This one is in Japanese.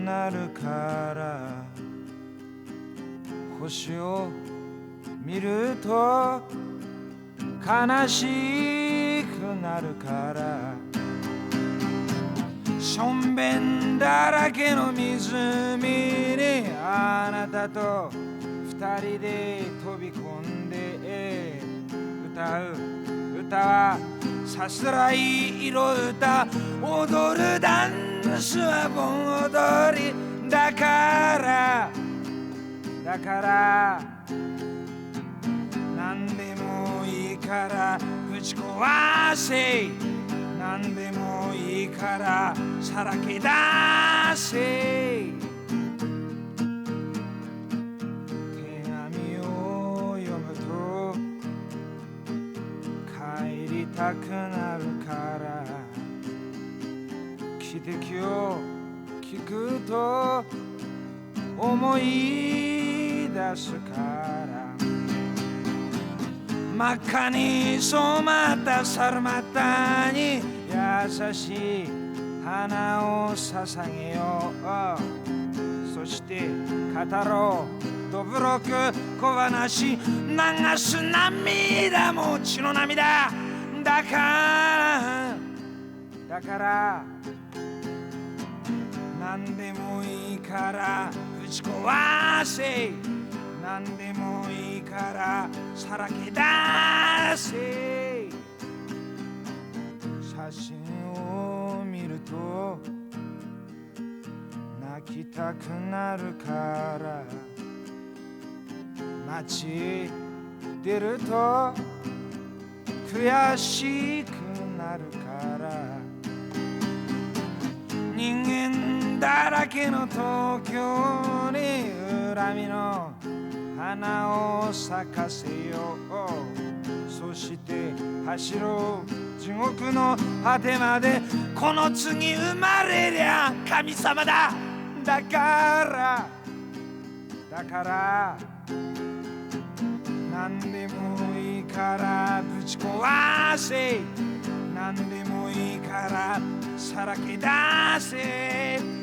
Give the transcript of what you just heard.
なるから星を見ると悲しくなるからしょんべんだらけの湖にあなたと二人で飛び込んで歌う歌はさすらい色歌踊るダンスは盆踊りだから何でもいいからぶち壊せ何でもいいからさらけ出せ手紙を読むと帰りたくなるから汽笛を聞くと思い出すから真っ赤に染まった猿股に優しい花を捧げようそして語ろうどぶろく小話流す涙も血の涙だから何でもいいからぶち壊せ何でもいいからさらけ出せ写真を見ると泣きたくなるから街出ると悔しくなるから人間だらけの東京に恨みの花を咲かせようそして走ろう地獄の果てまでこの次生まれりゃ神様だだから何でもいいからぶち壊せ何でもいいからさらけ出せ